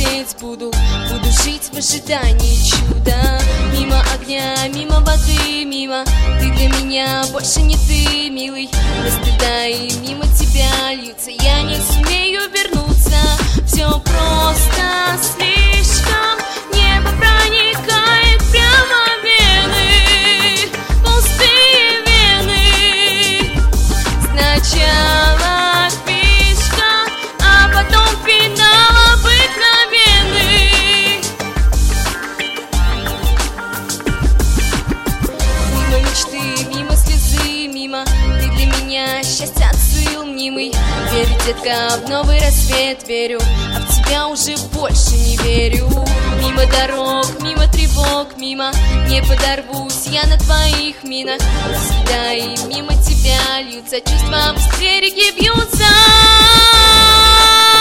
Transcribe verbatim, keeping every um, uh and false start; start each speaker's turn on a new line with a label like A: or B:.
A: лететь буду, буду жить в ожидании чуда. Мимо огня, мимо воды, мимо. Ты для меня больше не ты, милый. Без стыда и мимо тебя льются. Я не сумею вернуться. Все просто слишком. Небо проникает прямо в вены, пустые вены. Сначала фишка, а потом финал обыкновенный. Мимо мечты, мимо слезы, мимо. Ты для меня счастье отсыл мнимый. Верю, детка, в новый рассвет верю, а в тебя уже больше не верю. Мимо дорог, мимо тревог, мимо. Не подорвусь я на твоих минах. Всегда и мимо тебя льются чувства, в истерике бьются.